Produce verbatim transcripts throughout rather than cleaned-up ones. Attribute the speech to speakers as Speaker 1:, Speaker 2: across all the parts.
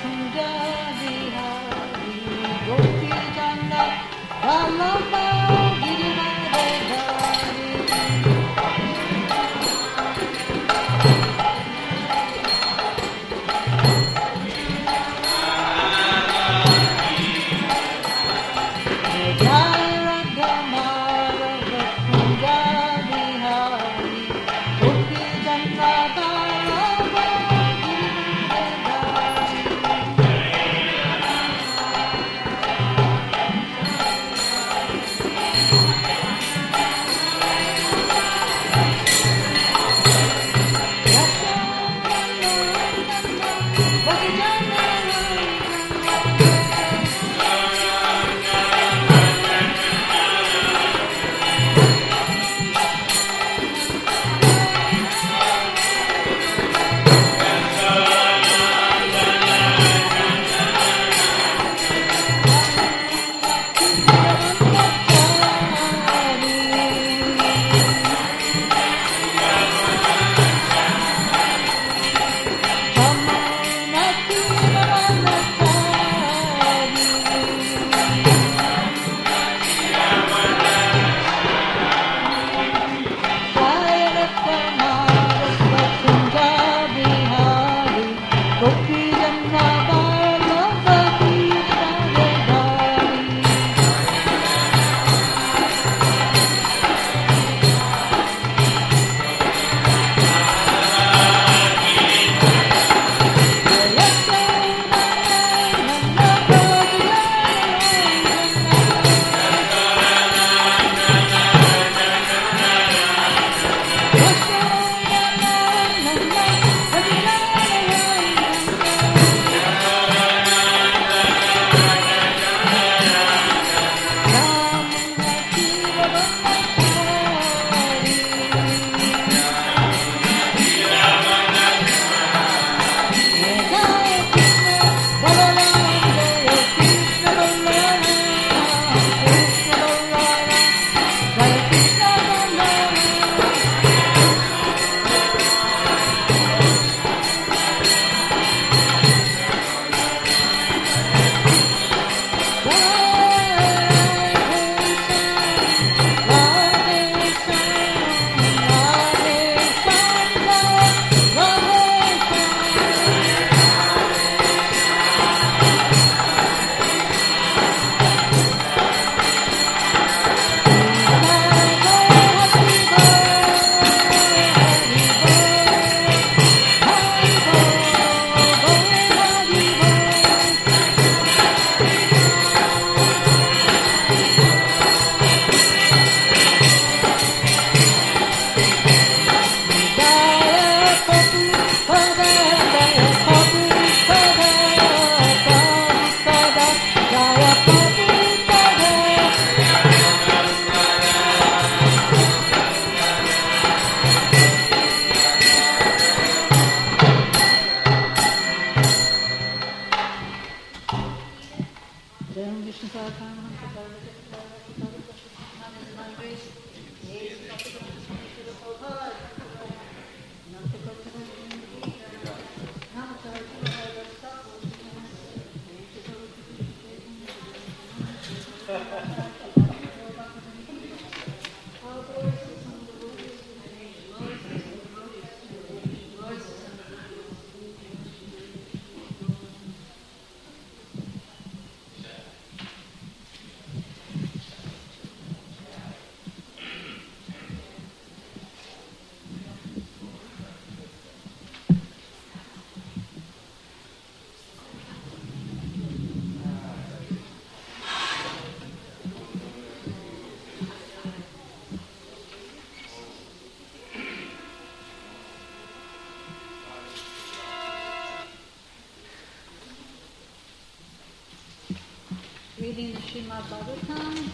Speaker 1: Reading the Srimad Bhagavatam,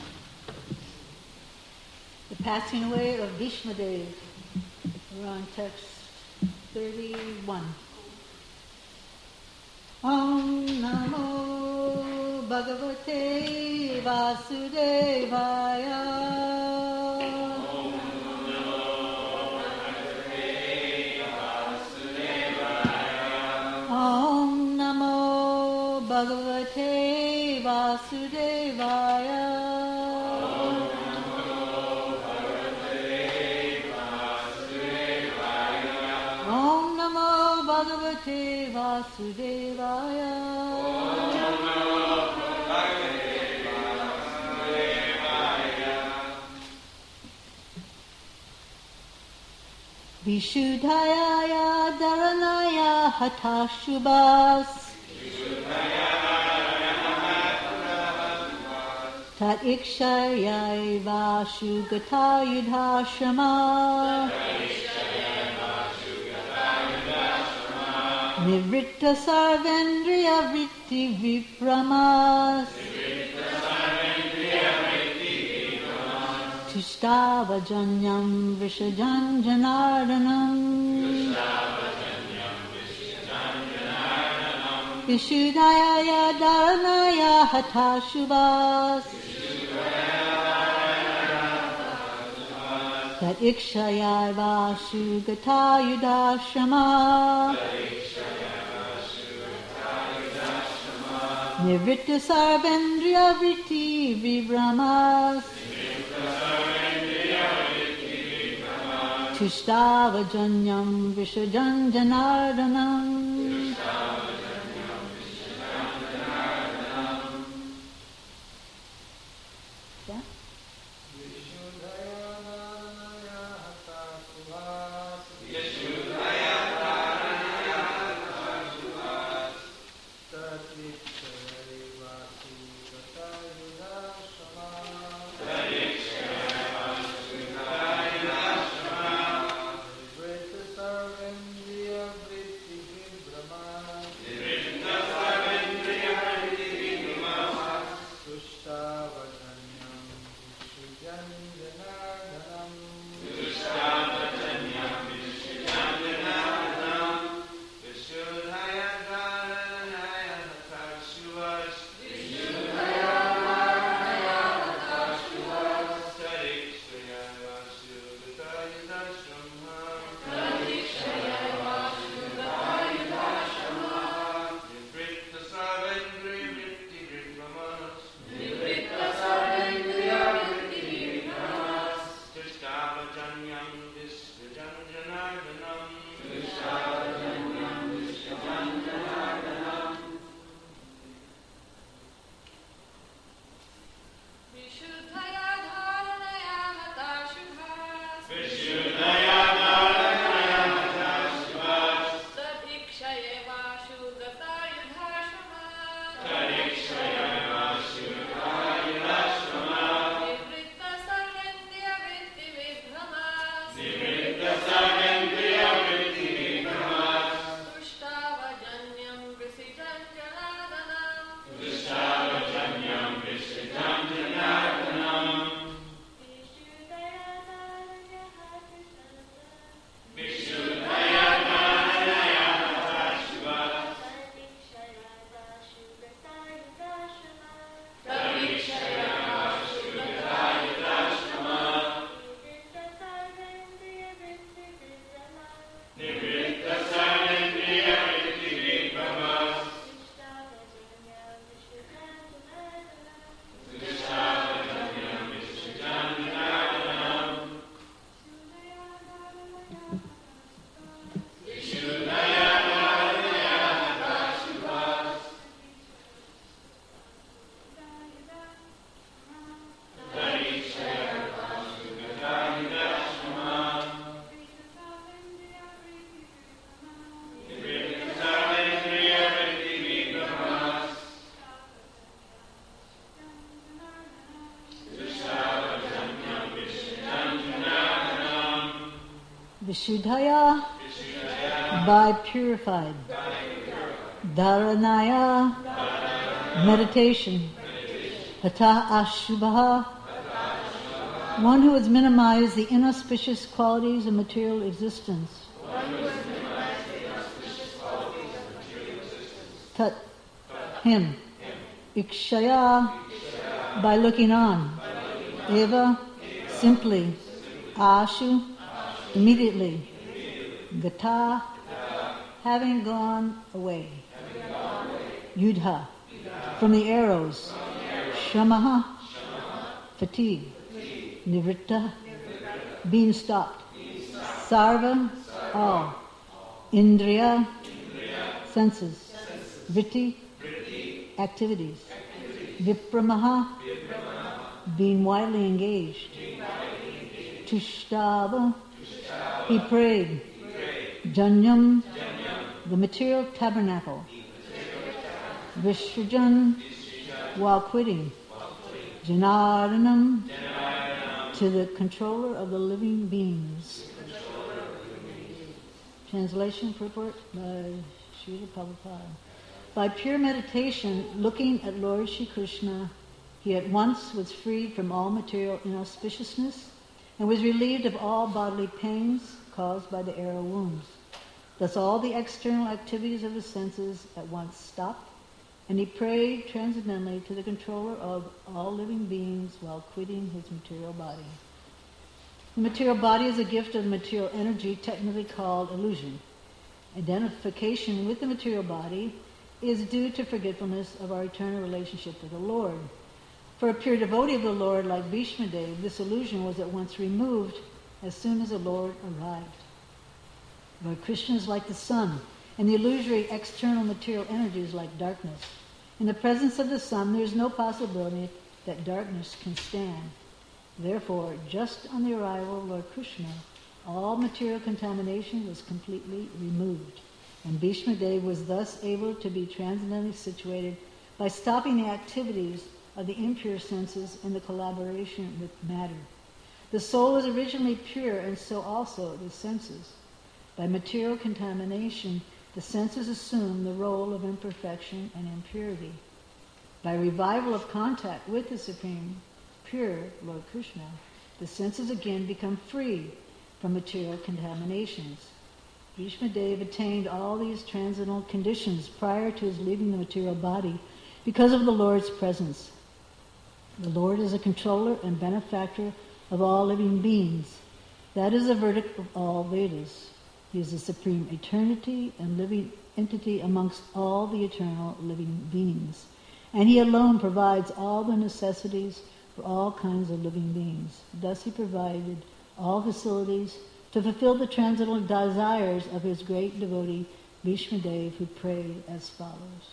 Speaker 1: the passing away of Bhishmadev. We're on text thirty-one. Om Namo Bhagavate Vasudevaya. Om Namo Bhagavate Vasudevaya. Om Namo Bhagavate Vasudevaya. Vishuddhaya Dharanaya Hatashubhas Tat Ikshaya Vashugata Yudhashrama Nivritta Sarvendriya Vritti Vipramas Tushtavajanyam Vishajan Janardanam Vishuddhaya Dharanaya Hatashubhas Tat Ikshaya Vashugata Yudhashrama Nivritta Sarvendriya Vritti Vibramas Tushtavajanyam Vishajan Janardanam Yeah? Vishuddhaya, by purified. Dharanaya, meditation. Hata Ashubha, one who has minimized the inauspicious qualities of material existence. Tat, him. Ikshaya, by looking on. Eva, simply. Ashu, immediately. Gata, having gone away. Yudha, from the arrows. Shamaha, fatigue. Nivritta, being stopped. Sarva, all. Indriya, senses. Vritti, activities. Vipramaha, being widely engaged. Tushtava, he prayed. Janyam, the material tabernacle. Visrajan, while quitting. Janardanam, to the controller of the living beings. Translation purport by Srila Prabhupada. By pure meditation, looking at Lord Shri Krishna, he at once was freed from all material inauspiciousness and was relieved of all bodily pains caused by the arrow wounds. Thus all the external activities of his senses at once stopped, and he prayed transcendently to the controller of all living beings while quitting his material body. The material body is a gift of material energy, technically called illusion. Identification with the material body is due to forgetfulness of our eternal relationship with the Lord. For a pure devotee of the Lord like Bhishma Dev, this illusion was at once removed as soon as the Lord arrived. Lord Krishna is like the sun, and the illusory external material energy is like darkness. In the presence of the sun, there is no possibility that darkness can stand. Therefore, just on the arrival of Lord Krishna, all material contamination was completely removed, and Bhishma Dev was thus able to be transcendently situated by stopping the activities of the impure senses and the collaboration with matter. The soul is originally pure, and so also the senses. By material contamination, the senses assume the role of imperfection and impurity. By revival of contact with the Supreme Pure Lord Krishna, the senses again become free from material contaminations. Bhishma Dev attained all these transcendental conditions prior to his leaving the material body because of the Lord's presence. The Lord is a controller and benefactor of all living beings. That is the verdict of all Vedas. He is the supreme eternity and living entity amongst all the eternal living beings. And he alone provides all the necessities for all kinds of living beings. Thus he provided all facilities to fulfill the transcendental desires of his great devotee, Bhishma Dev, who prayed as follows.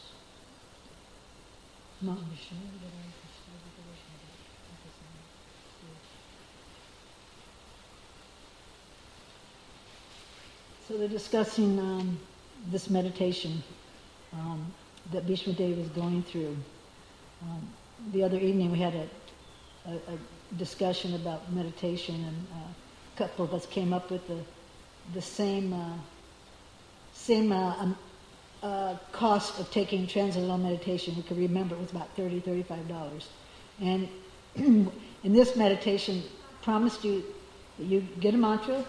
Speaker 1: So they're discussing um, this meditation um, that Bhishma Dev is going through. Um, the other evening we had a, a, a discussion about meditation, and uh, a couple of us came up with the the same uh, same uh, um, uh, cost of taking transcendental meditation. We could remember it was about thirty dollars, thirty-five dollars. And in this meditation, promised you that you get a mantra,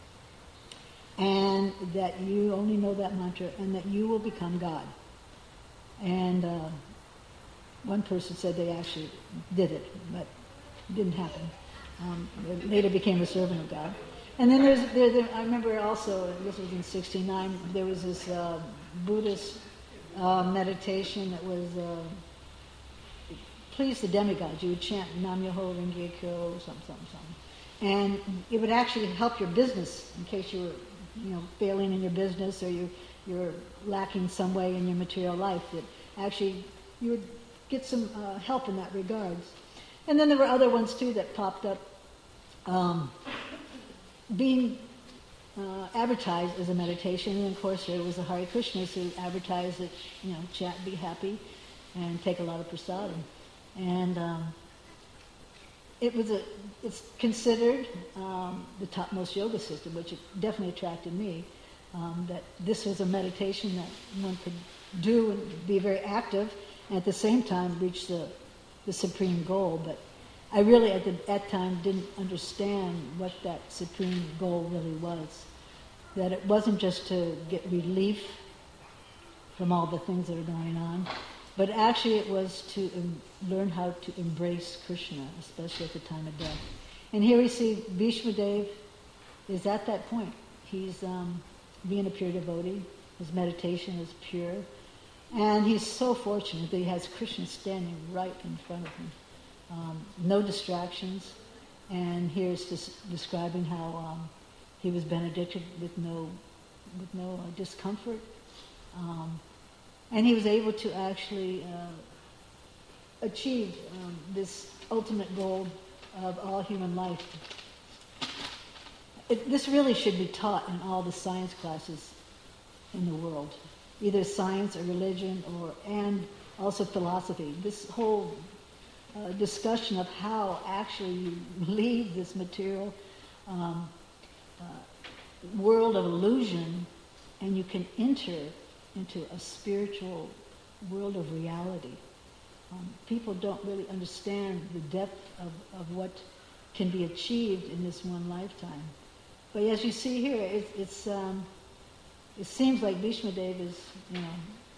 Speaker 1: and that you only know that mantra, and that you will become God. And uh, one person said they actually did it, but it didn't happen. Um, they later became a servant of God. And then there's, there, there, I remember also, this was in sixty-nine, there was this uh, Buddhist uh, meditation that was, uh, please the demigods. You would chant Nam Myoho Renge Kyo, something, something, something. And it would actually help your business in case you were, you know, failing in your business, or you, you're lacking some way in your material life, that actually you would get some uh, help in that regards. And then there were other ones too that popped up, um, being uh, advertised as a meditation. And of course there was the Hare Krishnas who advertised that, you know, chant, be happy, and take a lot of prasadam. And um, it was a, it's considered um, the topmost yoga system, which it definitely attracted me. Um, that this was a meditation that one could do and be very active, and at the same time reach the, the supreme goal. But I really at the at time didn't understand what that supreme goal really was. That it wasn't just to get relief from all the things that are going on, but actually it was to um, learn how to embrace Krishna, especially at the time of death. And here we see Bhishma Dev is at that point. He's um, being a pure devotee. His meditation is pure. And he's so fortunate that he has Krishna standing right in front of him. Um, no distractions. And here's just describing how um, he was benedicted with no, with no uh, discomfort. Um, and he was able to actually uh, achieve um, this ultimate goal of all human life. It, this really should be taught in all the science classes in the world, either science or religion, or and also philosophy. This whole uh, discussion of how actually you leave this material um, uh, world of illusion and you can enter into a spiritual world of reality. Um, people don't really understand the depth of, of what can be achieved in this one lifetime. But as you see here, it, it's um, it seems like Bhishma Dev is, you know,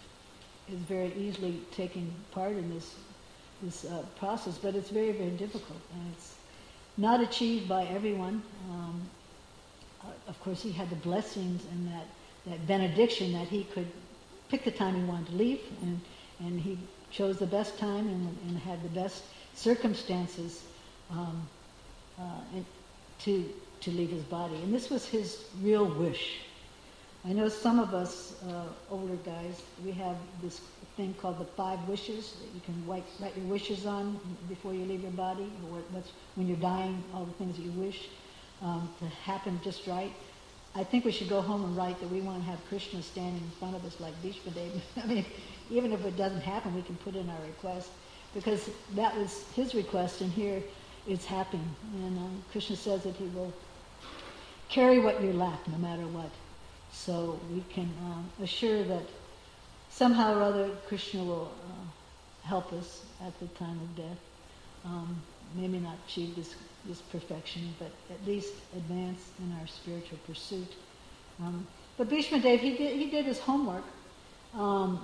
Speaker 1: is very easily taking part in this this uh, process, but it's very, very difficult, and it's not achieved by everyone. Um, uh, of course, he had the blessings and that, that benediction that he could pick the time he wanted to leave, and, and he chose the best time and, and had the best circumstances um, uh, and to to leave his body. And this was his real wish. I know some of us uh, older guys, we have this thing called the five wishes that you can write, write your wishes on before you leave your body, or what's, when you're dying, all the things that you wish um, to happen just right. I think we should go home and write that we want to have Krishna standing in front of us like Bhishma Dev. I mean, even if it doesn't happen, we can put in our request, because that was his request, and here it's happening. And um, Krishna says that he will carry what you lack, no matter what. So we can um, assure that somehow or other Krishna will uh, help us at the time of death. Um, maybe not achieve this, this perfection, but at least advance in our spiritual pursuit. Um, but Bhishma Dev, he did, he did his homework. Um,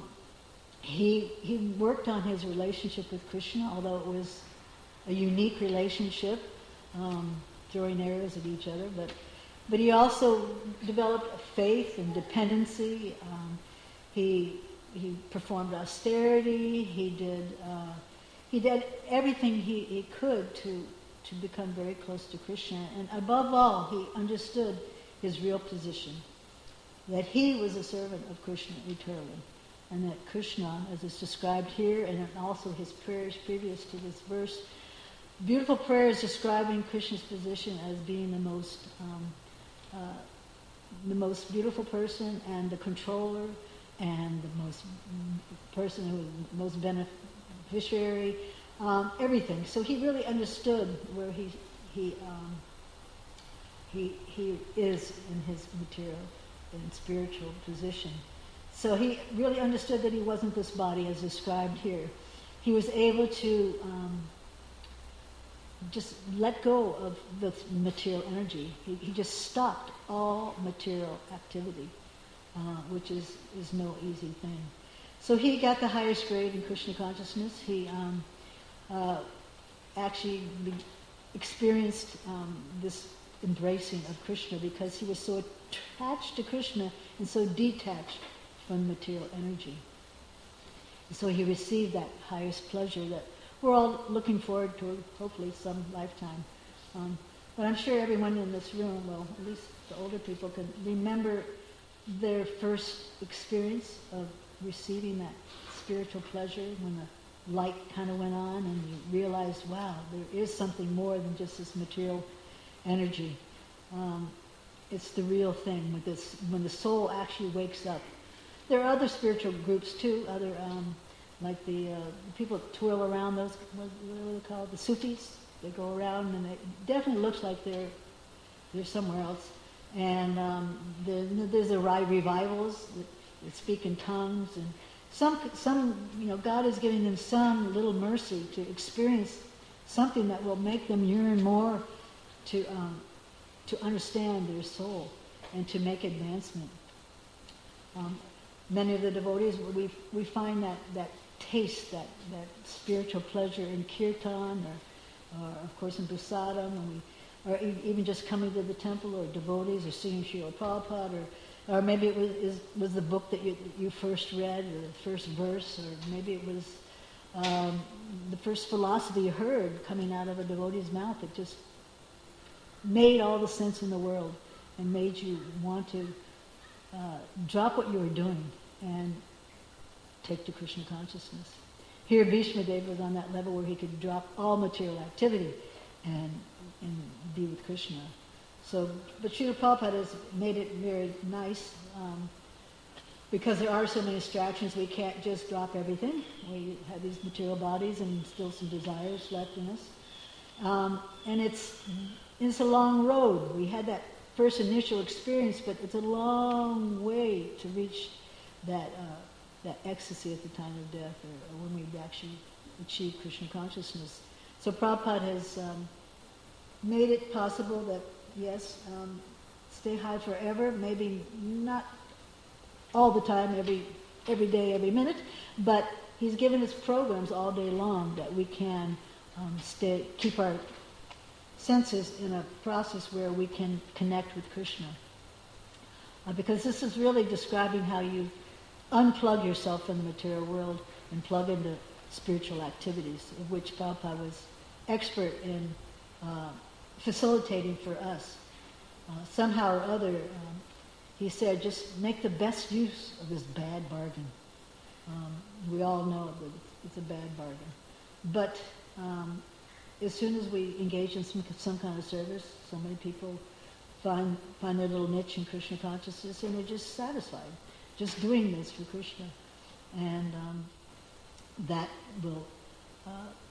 Speaker 1: he, he worked on his relationship with Krishna, although it was a unique relationship, um, throwing arrows at each other, but But he also developed a faith and dependency. Um, he he performed austerity. He did uh, he did everything he, he could to to become very close to Krishna. And above all, he understood his real position, that he was a servant of Krishna eternally, and that Krishna, as is described here, and also his prayers previous to this verse, beautiful prayers describing Krishna's position as being the most um, Uh, the most beautiful person and the controller and the most person who was most beneficiary, um, everything. So he really understood where he he um, he he is in his material and spiritual position. So he really understood that he wasn't this body as described here. He was able to um, just let go of the material energy. He, he just stopped all material activity, uh, which is, is no easy thing. So he got the highest grade in Krishna consciousness. He um, uh, actually be- experienced um, this embracing of Krishna because he was so attached to Krishna and so detached from material energy. And so he received that highest pleasure that we're all looking forward to, hopefully, some lifetime. Um, but I'm sure everyone in this room, well, at least the older people, can remember their first experience of receiving that spiritual pleasure when the light kind of went on and you realized, wow, there is something more than just this material energy. Um, it's the real thing with this, when the soul actually wakes up. There are other spiritual groups too, other um, like the, uh, the people that twirl around, those, what, what are they called? The Sufis. They go around and it definitely looks like they're they're somewhere else. And um, the, there's the revivals that, that speak in tongues, and some some you know God is giving them some little mercy to experience something that will make them yearn more to um, to understand their soul and to make advancement. Um, many of the devotees, we we find that that. taste, that, that spiritual pleasure in kirtan, or, or of course in prasadam, and we, or even just coming to the temple, or devotees, or singing Srila Prabhupada, or or maybe it was is, was the book that you you first read, or the first verse, or maybe it was um, the first philosophy you heard coming out of a devotee's mouth that just made all the sense in the world and made you want to uh, drop what you were doing and take to Krishna consciousness. Here, Bhishma Deva was on that level where he could drop all material activity and and be with Krishna. So, but Srila Prabhupada has made it very nice um, because there are so many distractions. We can't just drop everything. We have these material bodies and still some desires left in us, um, and it's it's a long road. We had that first initial experience, but it's a long way to reach that. Uh, that ecstasy at the time of death, or, or when we actually achieve Krishna consciousness. So Prabhupada has um, made it possible that, yes, um, stay high forever, maybe not all the time, every every day, every minute, but he's given us programs all day long that we can um, stay, keep our senses in a process where we can connect with Krishna. Uh, because this is really describing how you unplug yourself from the material world and plug into spiritual activities, of which Prabhupada was expert in uh, facilitating for us. Uh, somehow or other, um, he said, just make the best use of this bad bargain. Um, we all know that it's a bad bargain. But um, as soon as we engage in some, some kind of service, so many people find, find their little niche in Krishna consciousness and they're just satisfied. Just doing this for Krishna, and um, that will uh,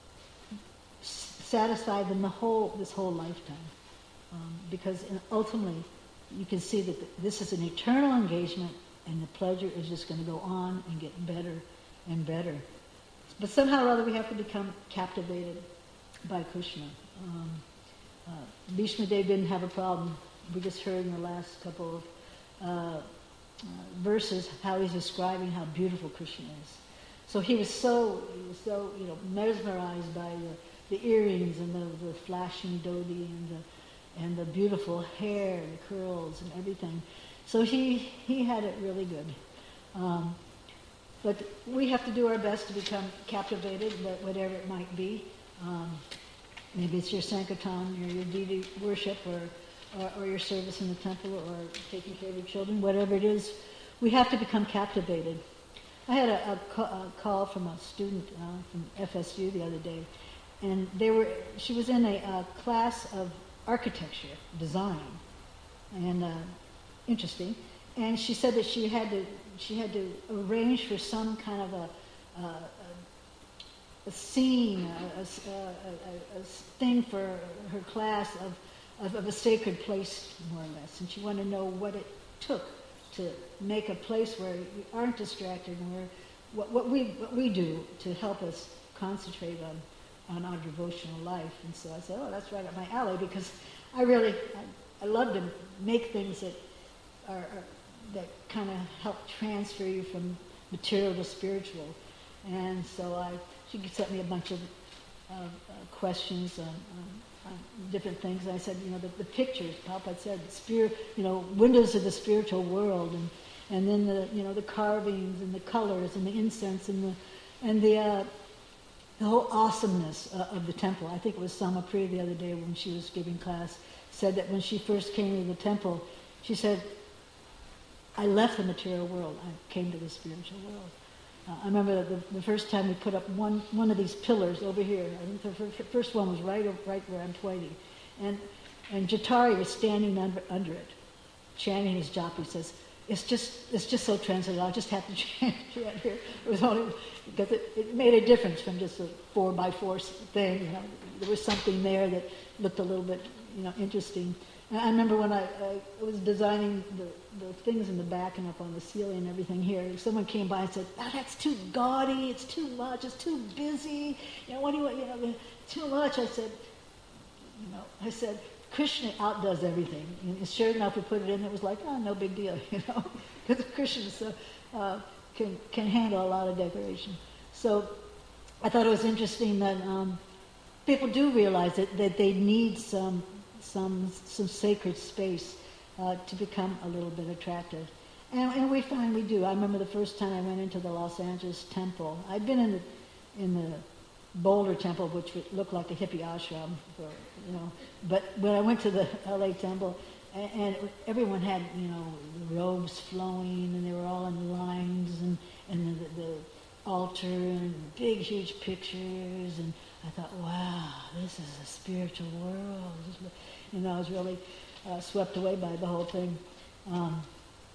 Speaker 1: s- satisfy them the whole this whole lifetime, um, because in, ultimately you can see that th- this is an eternal engagement, and the pleasure is just going to go on and get better and better. But somehow or other we have to become captivated by Krishna. Um, uh, Bhishma Dev didn't have a problem. We just heard in the last couple of Uh, Uh, verses how he's describing how beautiful Krishna is. So he was so he was so you know mesmerized by the, the earrings and the, the flashing dhoti and the and the beautiful hair, the curls and everything. So he he had it really good. Um, but we have to do our best to become captivated, whatever it might be. Um, maybe it's your sankirtan, or your deity worship, or Or, or your service in the temple, or taking care of your children, whatever it is, we have to become captivated. I had a, a, ca- a call from a student uh, from F S U the other day, and they were. She was in a, a class of architecture, design, and uh, interesting. And she said that she had to she had to arrange for some kind of a a, a scene, a, a, a, a thing for her class of. Of, of a sacred place, more or less, and she wanted to know what it took to make a place where we aren't distracted, and where what, what we what we do to help us concentrate on, on our devotional life. And so I said, oh, that's right up my alley, because I really I, I love to make things that are, are that kind of help transfer you from material to spiritual. And so I she sent me a bunch of uh, uh, questions on. on Uh, different things. And I said, you know, the, the pictures, Prabhupada said, spirit, you know, windows of the spiritual world, and and then the, you know, the carvings and the colors and the incense and the and the uh, the whole awesomeness uh, of the temple. I think it was Sama Priya the other day when she was giving class said that when she first came to the temple, she said, I left the material world, I came to the spiritual world. Uh, I remember the, the first time we put up one, one of these pillars over here. I think the f- first one was right right where I'm pointing. And and Jatari was standing under, under it, chanting his japa. He says, it's just it's just so transcendental. I just have to chant, chant here. It was only because it, it made a difference from just a four by four thing. You know, there was something there that looked a little bit, you know, interesting. And I remember when I, I was designing the, the things in the back and up on the ceiling and everything here, someone came by and said, oh, that's too gaudy, it's too much, it's too busy, you know, what do you want, you know, too much. I said, you know, I said, Krishna outdoes everything. And sure enough, we put it in, it was like, oh, no big deal, you know, because Krishna so, uh, can, can handle a lot of decoration. So I thought it was interesting that um, people do realize that, that they need some some some sacred space uh, to become a little bit attractive. And, and we find we do. I remember the first time I went into the Los Angeles temple. I'd been in the in the Boulder temple, which would look like a hippie ashram, for, you know. But when I went to the L A temple, and, and everyone had, you know, the robes flowing, and they were all in lines, and and the, the altar, and big, huge pictures, and I thought, wow, this is a spiritual world. You know, I was really uh, swept away by the whole thing. Um,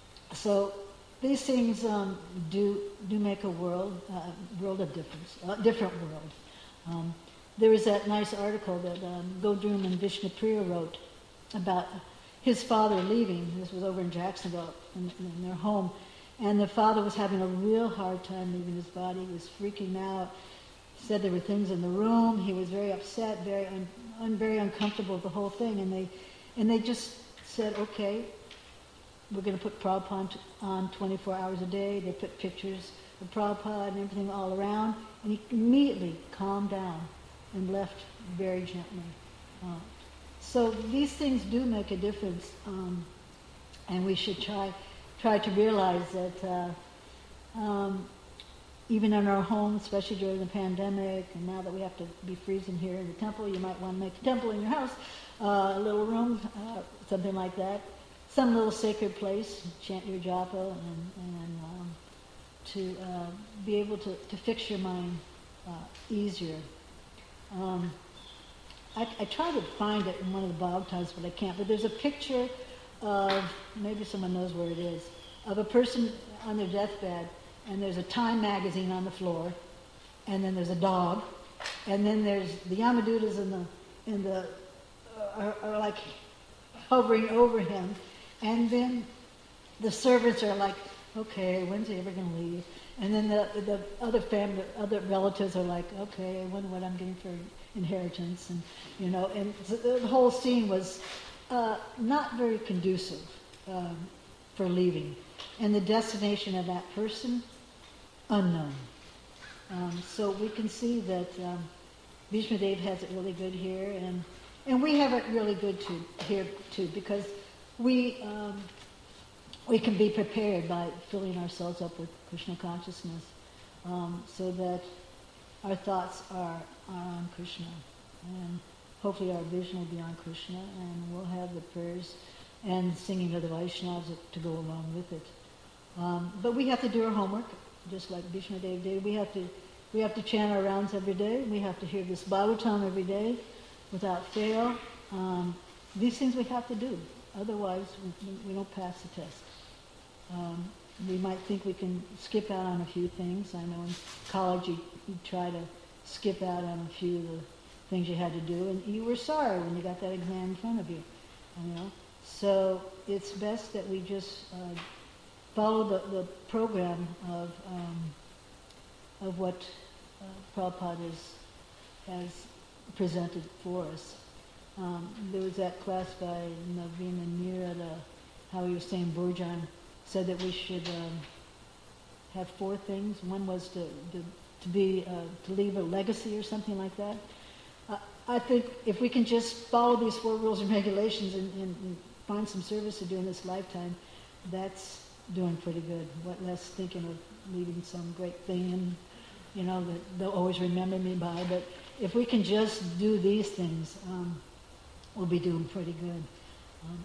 Speaker 1: so these things um, do do make a world uh, world of difference, a different world. Um, there was that nice article that um, Godrum and Vishnupriya wrote about his father leaving. This was over in Jacksonville, in, in their home, and the father was having a real hard time leaving his body. He was freaking out. Said there were things in the room. He was very upset, very un, un, very uncomfortable with the whole thing, and they and they just said, okay, we're going to put Prabhupada on twenty-four hours a day. They put pictures of Prabhupada and everything all around, and he immediately calmed down and left very gently. Uh, so these things do make a difference, um, and we should try try to realize that uh, um, even in our home, especially during the pandemic, and now that we have to be freezing here in the temple, you might want to make a temple in your house, uh, a little room, uh, something like that. Some little sacred place, chant your japa, and, and um, to uh, be able to, to fix your mind uh, easier. Um, I, I try to find it in one of the Bhagavatas, but I can't. But there's a picture of, maybe someone knows where it is, of a person on their deathbed, and there's a Time magazine on the floor, and then there's a dog, and then there's the Yamadutas in the in the uh, are, are like hovering over him. And then the servants are like, okay, when's he ever going to leave? And then the the other family, other relatives are like, okay, I wonder what I'm getting for inheritance, and you know, and the, the whole scene was uh, not very conducive um, for leaving, and the destination of that person unknown. Um, so we can see that um, Bhishmadev has it really good here, and and we have it really good too here too, because we um, we can be prepared by filling ourselves up with Krishna consciousness, um, so that our thoughts are, are on Krishna, and hopefully our vision will be on Krishna, and we'll have the prayers and singing of the Vaishnavas to go along with it. Um, but we have to do our homework, just like Bhishmadev did. We have to we have to chant our rounds every day. We have to hear this Bhagavatam every day without fail. Um, these things we have to do. Otherwise, we, we don't pass the test. Um, we might think we can skip out on a few things. I know in college you, you try to skip out on a few of the things you had to do, and you were sorry when you got that exam in front of you. You know, so it's best that we just uh, follow the, the program of um, of what uh, Prabhupada is, has presented for us. Um, there was that class by Naveen and Meera, the, how he was saying Burjan said that we should um, have four things. One was to to, to be uh, to leave a legacy or something like that. Uh, I think if we can just follow these four rules and regulations and, and, and find some service to do in this lifetime, that's doing pretty good. What less thinking of leaving some great thing, and you know, that they'll always remember me by. But if we can just do these things, um, we'll be doing pretty good. Um,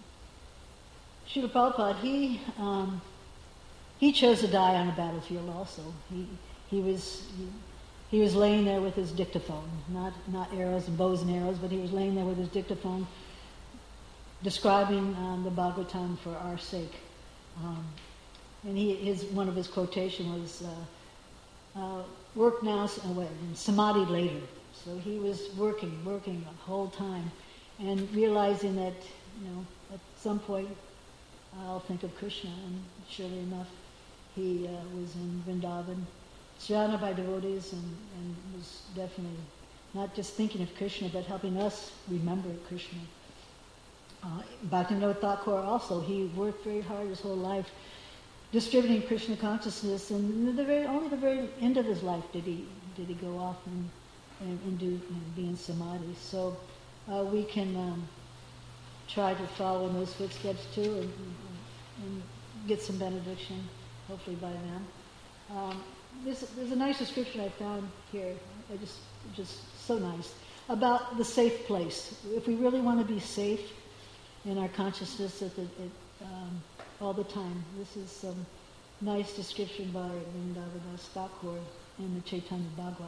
Speaker 1: Srila Prabhupada, he um, he chose to die on a battlefield. Also, he he was he, he was laying there with his dictaphone, not not arrows and bows and arrows, but he was laying there with his dictaphone, describing um, the Bhagavatam for our sake. Um, and he his one of his quotation was, uh, uh, "Work now, uh, and samadhi later." So he was working, working the whole time, and realizing that, you know, at some point I'll think of Krishna, and surely enough, he uh, was in Vrindavan, surrounded by devotees, and, and was definitely not just thinking of Krishna, but helping us remember Krishna. Uh, Bhaktivinoda Thakur also, he worked very hard his whole life distributing Krishna consciousness, and the very, only the very end of his life did he did he go off and, and, and do and be in samadhi. So uh, we can um, try to follow in those footsteps too, and, and get some benediction, hopefully by them. Um, this, there's a nice description I found here, I just, just so nice, about the safe place. If we really want to be safe in our consciousness at the, at, um, all the time, this is some nice description by Vrindavandas Thakur in the Chaitanya Bhagavat.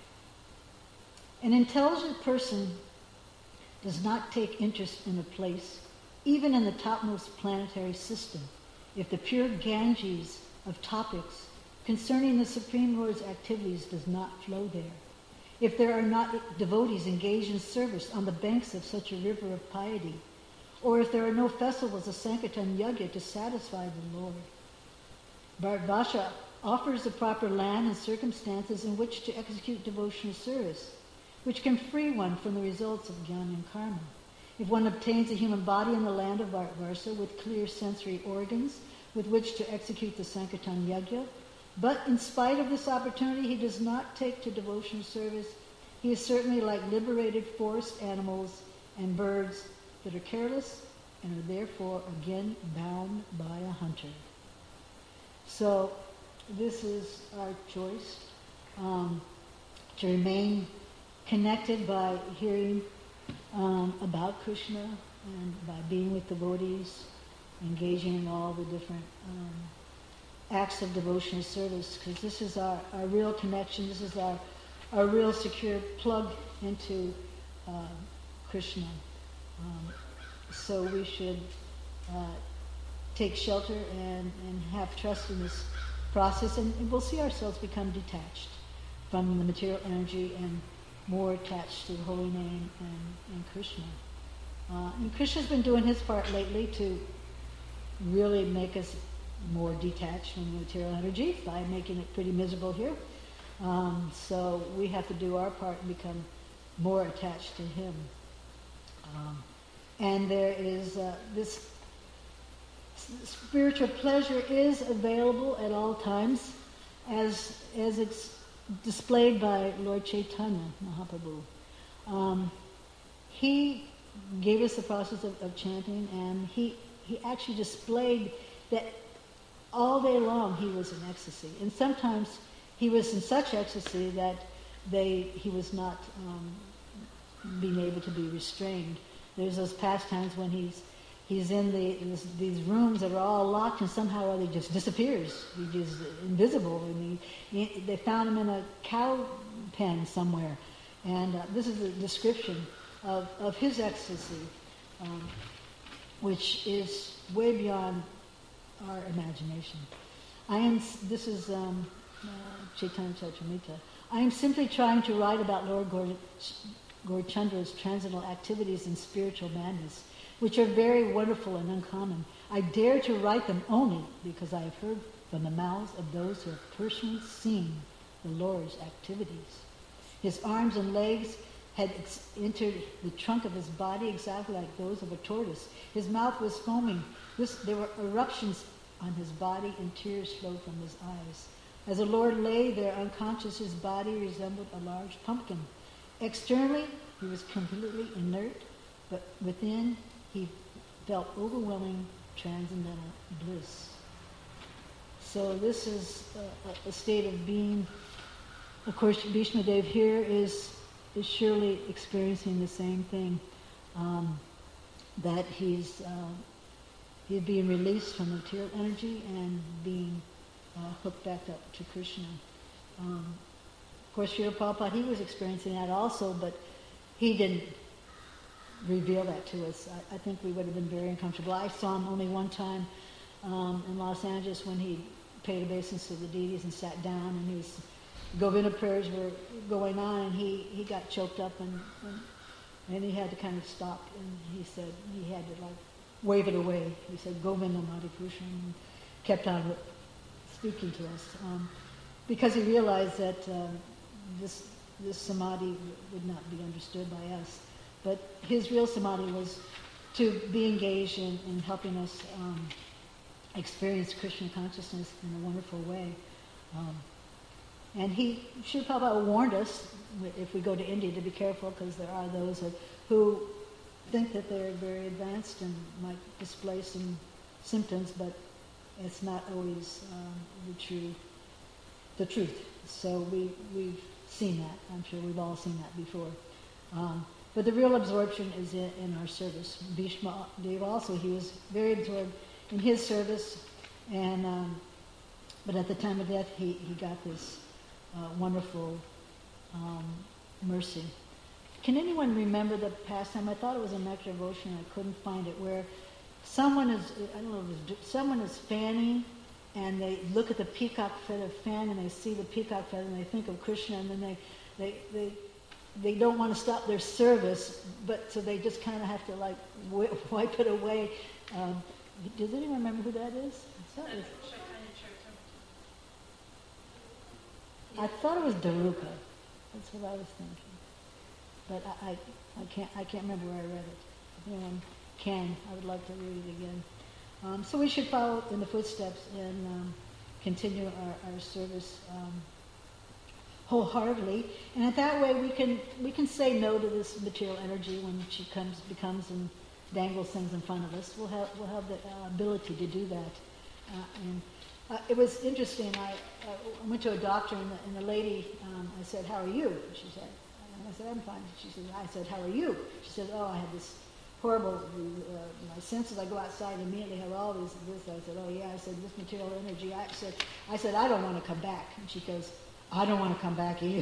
Speaker 1: An intelligent person does not take interest in a place, even in the topmost planetary system, if the pure Ganges of topics concerning the Supreme Lord's activities does not flow there, if there are not devotees engaged in service on the banks of such a river of piety, or if there are no festivals of Sankirtan Yajna to satisfy the Lord. Bharatvarsha offers the proper land and circumstances in which to execute devotional service, which can free one from the results of jnana and karma. If one obtains a human body in the land of Bharatvarsha with clear sensory organs with which to execute the Sankirtan Yajna, but in spite of this opportunity he does not take to devotional service, he is certainly like liberated forest animals and birds that are careless and are therefore again bound by a hunter. So this is our choice, um, to remain connected by hearing um, about Krishna and by being with devotees, engaging in all the different um, acts of devotional service, because this is our, our real connection, this is our, our real secure plug into uh, Krishna. Um, so we should uh, take shelter and, and have trust in this process, and, and we'll see ourselves become detached from the material energy and more attached to the holy name and, and Krishna. Uh, and Krishna's been doing his part lately to really make us more detached from the material energy by making it pretty miserable here. Um, so we have to do our part and become more attached to him. Um, and there is uh, this spiritual pleasure is available at all times, as as it's displayed by Lord Chaitanya Mahaprabhu. Um, he gave us the process of, of chanting, and he he actually displayed that all day long he was in ecstasy, and sometimes he was in such ecstasy that they he was not um, being able to be restrained. There's those pastimes when he's he's in the this, these rooms that are all locked, and somehow or other he just disappears. He's just invisible, and he, he, they found him in a cow pen somewhere. And uh, this is a description of, of his ecstasy, um, which is way beyond our imagination. I am. This is um, uh, Chaitanya Charitamrita. I am simply trying to write about Lord Gaur, Gaurachandra's transcendental activities in spiritual madness, which are very wonderful and uncommon. I dare to write them only because I have heard from the mouths of those who have personally seen the Lord's activities. His arms and legs had ex- entered the trunk of his body exactly like those of a tortoise. His mouth was foaming. This, there were eruptions on his body, and tears flowed from his eyes. As the Lord lay there unconscious, his body resembled a large pumpkin. Externally, he was completely inert, but within, he felt overwhelming transcendental bliss. So this is a, a state of being. Of course, Bhishma Dev here is is surely experiencing the same thing, um, that he's uh, he's being released from material energy and being uh, hooked back up to Krishna. Um, of course, Srila Prabhupada, he was experiencing that also, but he didn't reveal that to us. I, I think we would have been very uncomfortable. I saw him only one time um, in Los Angeles when he paid obeisance to the deities and sat down, and he was Govinda prayers were going on, and he, he got choked up, and, and and he had to kind of stop, and he said he had to like wave it away. He said Govinda Madhipusha, and kept on speaking to us um, because he realized that um, this this samadhi would not be understood by us. But his real samadhi was to be engaged in, in helping us um, experience Krishna consciousness in a wonderful way. Um, and he, Srila Prabhupada warned us, if we go to India, to be careful, because there are those that, who think that they're very advanced and might display some symptoms, but it's not always um, the true, the truth. So we, we've seen that. I'm sure we've all seen that before. Um, but the real absorption is in, in our service. Bhishma Dev also, he was very absorbed in his service, and um, but at the time of death, he, he got this uh, wonderful um, mercy. Can anyone remember the pastime? I thought it was a Nectar of Ocean. I couldn't find it. Where someone is, I don't know, if it was, someone is fanning, and they look at the peacock feather fan, and they see the peacock feather, and they think of Krishna, and then they, they, they, they don't want to stop their service, but so they just kind of have to like w- wipe it away. Um, does anyone remember who that is? I thought it was, I thought it was Daruka. That's what I was thinking. But I, I, I can't I can't remember where I read it. If anyone can, I would like to read it again. Um, so we should follow in the footsteps and um, continue our, our service um, wholeheartedly. And in that way we can we can say no to this material energy when she comes becomes and dangles things in front of us. We'll have we'll have the uh, ability to do that. Uh, and uh, it was interesting. I, I went to a doctor and the, and the lady um, I said, "How are you?" And she said. I said, "I'm fine." She said, I said, "How are you?" She said, "Oh, I had this horrible, uh, my senses, I go outside and immediately have all these, this." I said, "Oh yeah." I said, "This material energy." I said, I said, "I don't want to come back." And she goes, "I don't want to come back either."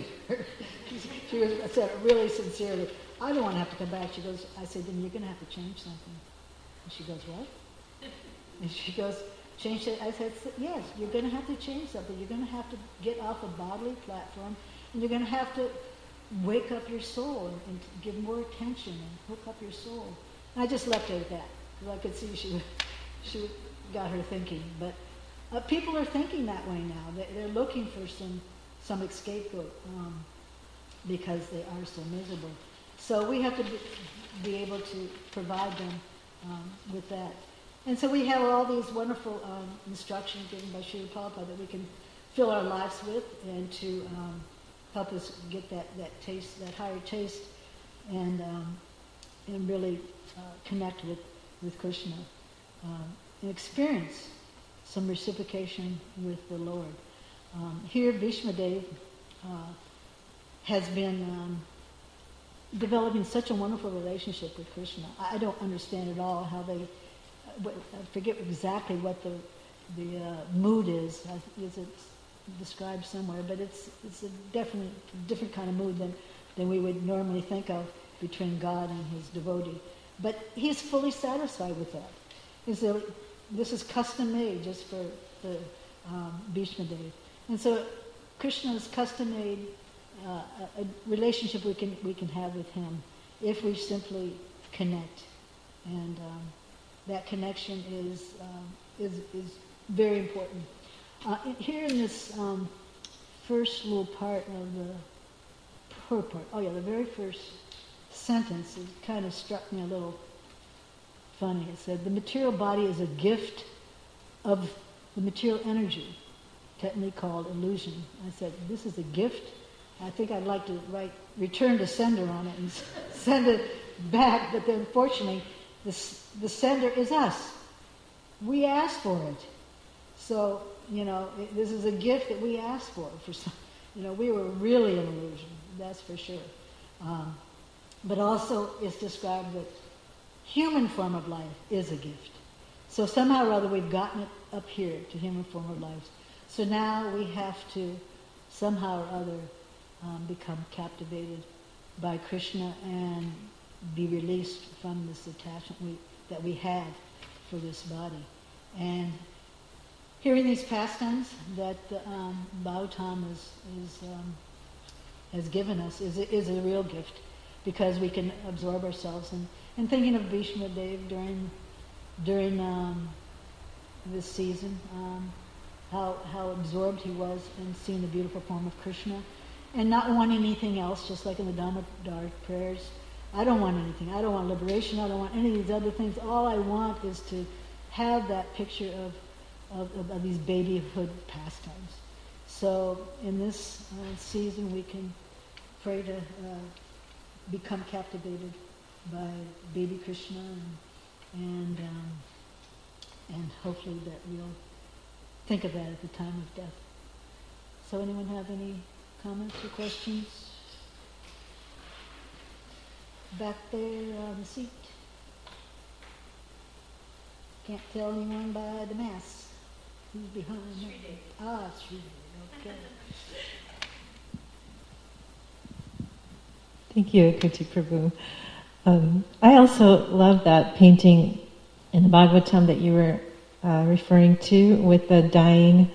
Speaker 1: She was, I said it really sincerely, "I don't want to have to come back." She goes, I said, "Then you're going to have to change something." And she goes, "What?" And she goes, "Change it." I said, "Yes, you're going to have to change something. You're going to have to get off a bodily platform, and you're going to have to wake up your soul and, and give more attention and hook up your soul." And I just left it at that, because I could see she she got her thinking. But uh, people are thinking that way now. They, they're looking for some some scapegoat um, because they are so miserable. So we have to be, be able to provide them um, with that. And so we have all these wonderful um, instructions given by Srila Prabhupada that we can fill our lives with and to um, help us get that, that taste, that higher taste, and um, and really uh, connect with, with Krishna um, and experience some reciprocation with the Lord. Um, here, Bhishma Dev uh, has been um, developing such a wonderful relationship with Krishna. I don't understand at all how they, I forget exactly what the the uh, mood is. Is it described somewhere, but it's it's a definitely different kind of mood than, than we would normally think of between God and his devotee. But he's fully satisfied with that. Is that this is custom made just for the um, Bhishma Dev, and so Krishna's custom made uh, a, a relationship we can we can have with him if we simply connect, and um, that connection is um, is is very important. Uh, here in this um, first little part of the purport, oh yeah, the very first sentence, it kind of struck me a little funny. It said, "The material body is a gift of the material energy, technically called illusion." I said, "This is a gift?" I think I'd like to write return to sender on it and send it back, but then fortunately, the, the sender is us. We asked for it. So, you know, it, this is a gift that we asked for. For some, you know, we were really an illusion, that's for sure. Um, but also, it's described that human form of life is a gift. So somehow or other, we've gotten it up here to human form of life. So now we have to somehow or other um, become captivated by Krishna and be released from this attachment we, that we have for this body. And hearing these pastimes that um, Bhagavatam is, is, um, has given us is, is a real gift, because we can absorb ourselves. And, and thinking of Bhishma Dev during during um, this season, um, how how absorbed he was in seeing the beautiful form of Krishna, and not wanting anything else, just like in the Damodar prayers. I don't want anything. I don't want liberation. I don't want any of these other things. All I want is to have that picture of Of, of, of these babyhood pastimes. So in this uh, season we can pray to uh, become captivated by baby Krishna, and and, um, and hopefully that we'll think of that at the time of death. So anyone have any comments or questions? Back there on the seat. Can't tell anyone by the mask. Who's behind?
Speaker 2: Sri
Speaker 1: Ah, Sri. Okay.
Speaker 3: Thank you, Kuti Prabhu. Um, I also love that painting in the Bhagavatam that you were uh, referring to with the dying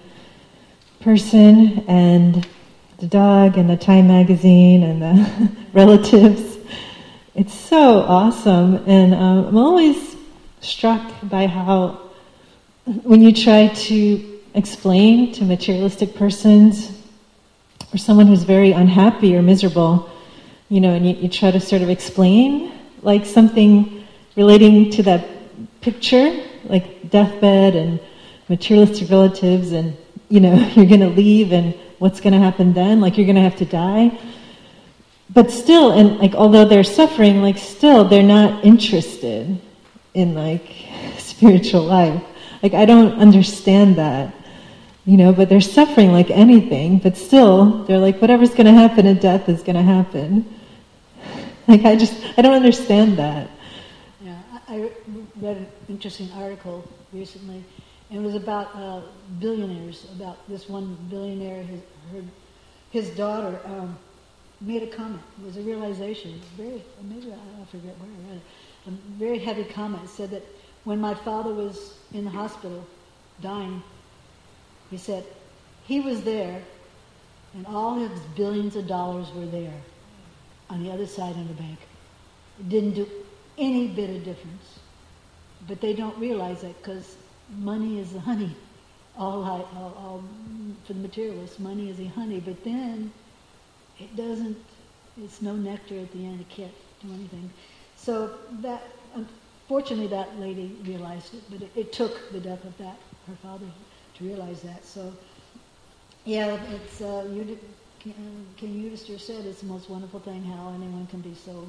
Speaker 3: person and the dog and the Time magazine and the relatives. It's so awesome, and um, I'm always struck by how when you try to explain to materialistic persons or someone who's very unhappy or miserable, you know, and you, you try to sort of explain like something relating to that picture, like deathbed and materialistic relatives, and you know, you're going to leave and what's going to happen then, like you're going to have to die. But still, and like although they're suffering, like still they're not interested in like spiritual life. Like I don't understand that, you know, but they're suffering like anything, but still they're like whatever's going to happen at death is going to happen. Like I just, I don't understand that.
Speaker 1: Yeah, I, I read an interesting article recently, and it was about uh, billionaires, about this one billionaire, his, her, his daughter um, made a comment. It was a realization. It was very, maybe I forget where I read it. A very heavy comment. It said that when my father was in the hospital, dying, he said, he was there, and all his billions of dollars were there, on the other side of the bank. It didn't do any bit of difference. But they don't realize that because money is the honey. All, all, all for the materialists, money is the honey. But then it doesn't, it's no nectar at the end. It can't do anything. So that, unfortunately, that lady realized it. But it, it took the death of that, her father, to realize that. So, yeah, it's, uh, you did, King Yudhisthira said it's the most wonderful thing how anyone can be so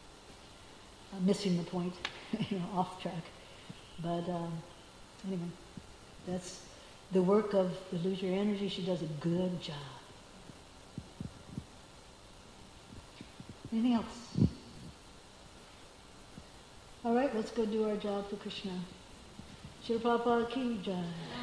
Speaker 1: uh, missing the point, you know, off track. But um, anyway, that's the work of the Lose Your Energy. She does a good job. Anything else? All right, let's go do our job for Krishna. Srila Prabhupada Ki Jai.